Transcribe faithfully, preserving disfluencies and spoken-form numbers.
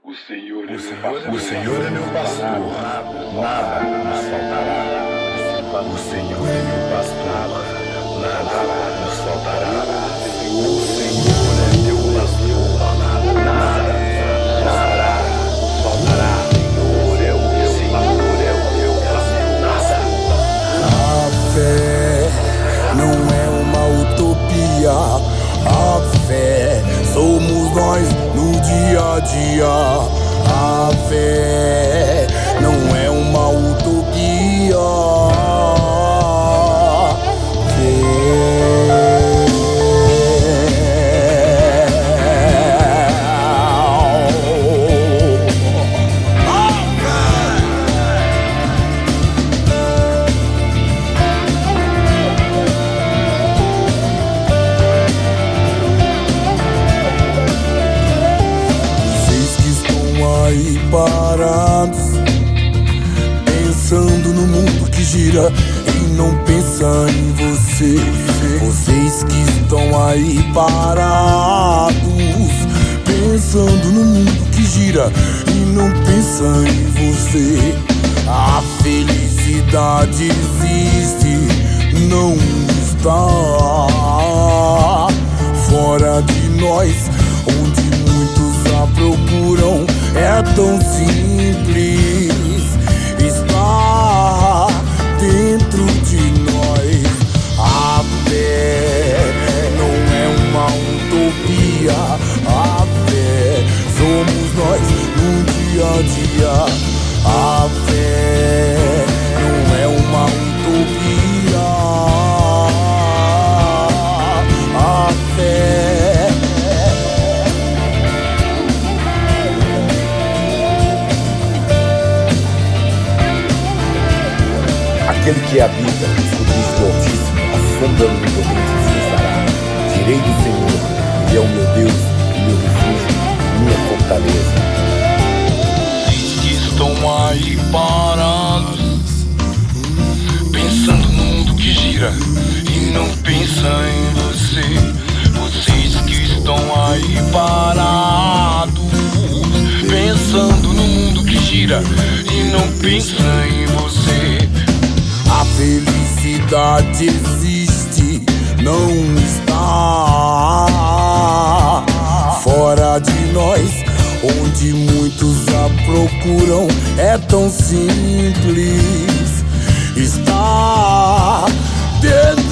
O Senhor é O meu Senhor, pastor. o Senhor é meu pastor, nada nos faltará. O Senhor é meu pastor, nada nos faltará. O Senhor é meu pastor, nada nos faltará. O Senhor é o meu Senhor é o meu pastor, nada. A fé não é uma utopia. A fé somos nós no dia a dia. A fé não é uma utopia. Aí parados, pensando no mundo que gira e não pensa em você. Vocês que estão aí parados, pensando no mundo que gira e não pensa em você. A felicidade existe, não está fora de nós, onde muitos a procuram. É tão simples, está dentro de nós. A fé não é uma utopia. A fé somos nós no dia a dia. A fé não é uma utopia. A fé Aquele que habita os escondites do Altíssimo, a sombra do Onipotente descansará. Direi do Senhor, Ele é o meu Deus, o meu refúgio, minha fortaleza. Vocês que estão aí parados, pensando no mundo que gira e não pensa em você. Vocês que estão aí parados, pensando no mundo que gira e não pensa em você. A felicidade existe, não está fora de nós, onde muitos a procuram. É tão simples, está dentro